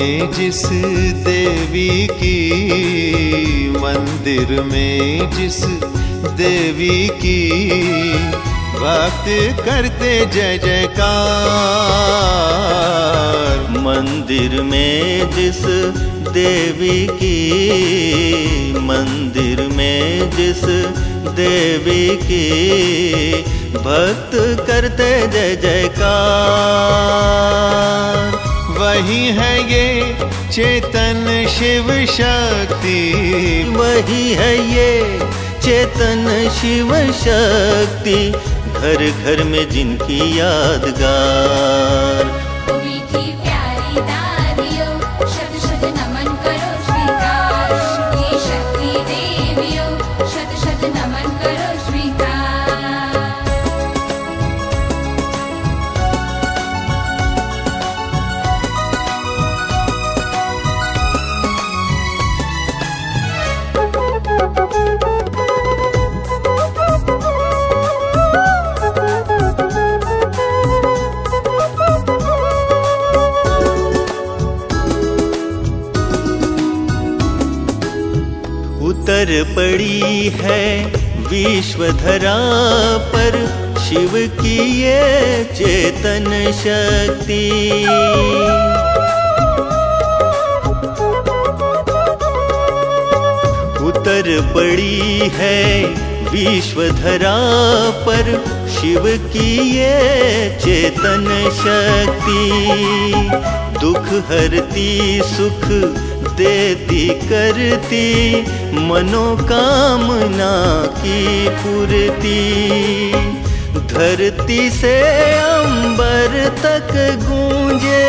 में जिस देवी की, मंदिर में जिस देवी की भक्त करते जय जयकार। मंदिर में जिस देवी की, मंदिर में जिस देवी की भक्त करते जय जयकार। वही है ये चेतन शिव शक्ति, वही है ये चेतन शिव शक्ति, घर घर में जिनकी यादगार। मीठी प्यारी दादियों, शत शत नमन करो स्वीकार। ये शक्ति देवियों, शत शत नमन करो स्वीकार। उतर पड़ी है विश्वधरा पर शिव की ये चेतन शक्ति। उतर पड़ी है विश्वधरा पर शिव की ये चेतन शक्ति। दुख हरती सुख देती करती, मनोकामना की पूर्ति। धरती से अंबर तक गूंजे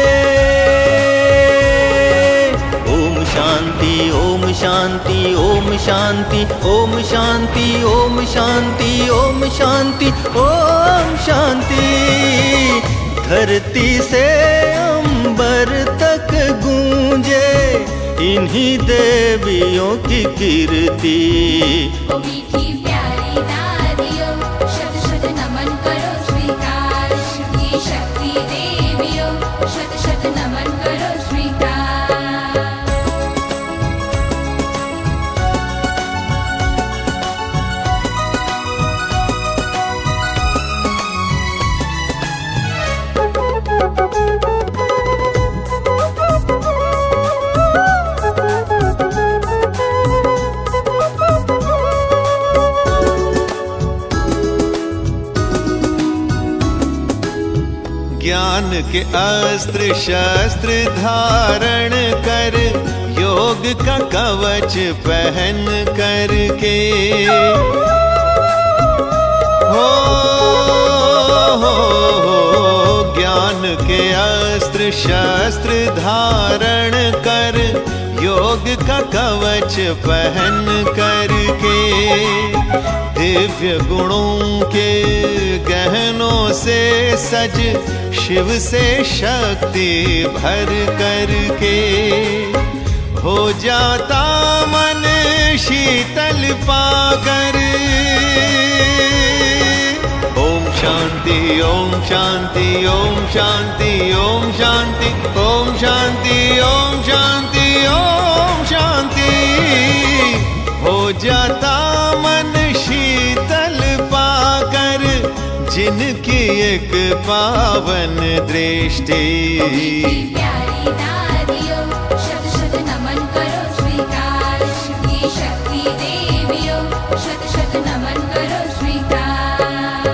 ओम शांति ओम शांति ओम शांति ओम शांति ओम शांति ओम शांति ओम शांति। धरती से अंबर तक गूंजे इन्हीं देवियों की कीर्ति। ओ मीठी प्यारी दादियों, शत शत नमन करो स्वीकार। ये शक्ति देवियों, शत शत नमन करो स्वीकार। ज्ञान के अस्त्र शस्त्र धारण कर, योग का कवच पहन करके हो ज्ञान के अस्त्र शस्त्र धारण कर, योग का कवच पहन करके दिव्य गुणों के गहनों से सज शिव से शक्ति भर करके हो जाता मन शीतल पाकर। ओम शांति ओम शांति ओम शांति ओम शांति ओम शांति ओम शांति ओम शांति। हो जाता मन शीतल पाकर जिनकी एक पावन दृष्टि। प्यारी दादियों, शत शत नमन करो स्वीकार। ये शक्ति देवियों, शत शत नमन करो स्वीकार।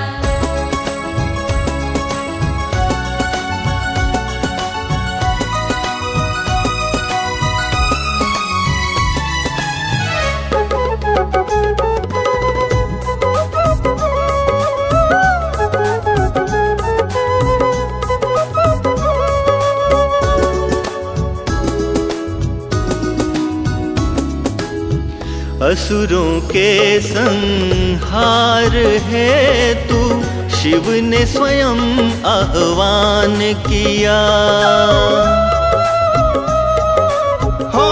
असुरों के संहार है तू, शिव ने स्वयं आह्वान किया। हो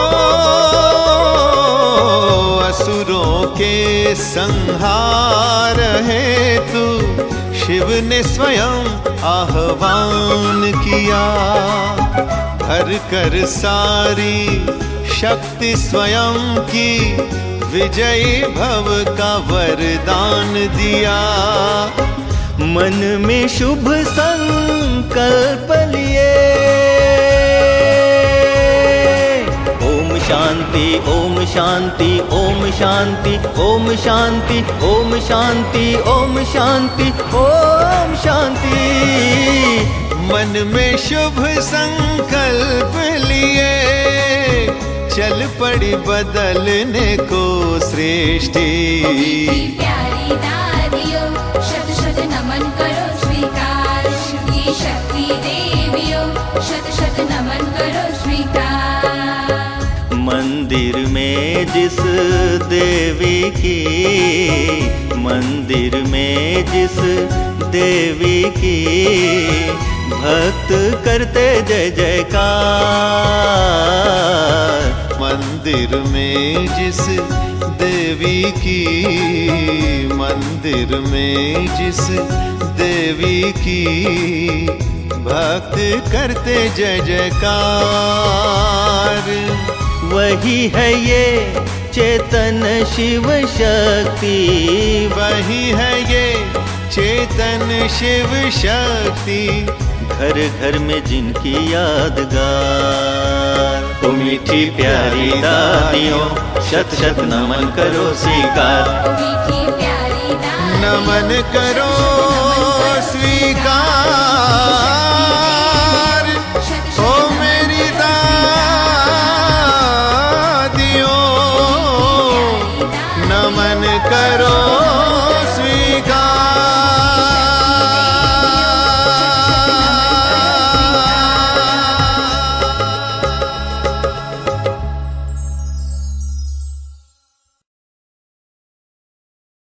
असुरों के संहार है तू, शिव ने स्वयं आह्वान किया, भर कर सारी शक्ति स्वयं की, विजयी भव का वरदान दिया। मन में शुभ संकल्प लिए, ओम शांति ओम शांति ओम शांति ओम शांति ओम शांति ओम शांति ओम शांति। मन में शुभ संकल्प लिए, चल पड़ी बदलने को सृष्टि। प्यारी दादियों, शत शत नमन करो स्वीकार, ये शक्ति देवियों, शत शत नमन करो स्वीकार। मंदिर में जिस देवी की, मंदिर में जिस देवी की, भक्त करते जय जयकार। मंदिर में जिस देवी की, मंदिर में जिस देवी की, भक्त करते जय जयकार। वही है ये चेतन शिव शक्ति, वही है ये चेतन शिव शक्ति, घर घर में जिनकी यादगार। ओ मीठी प्यारी दादियों, शत शत नमन करो स्वीकार, मीठी प्यारी दादियों, नमन करो स्वीकार।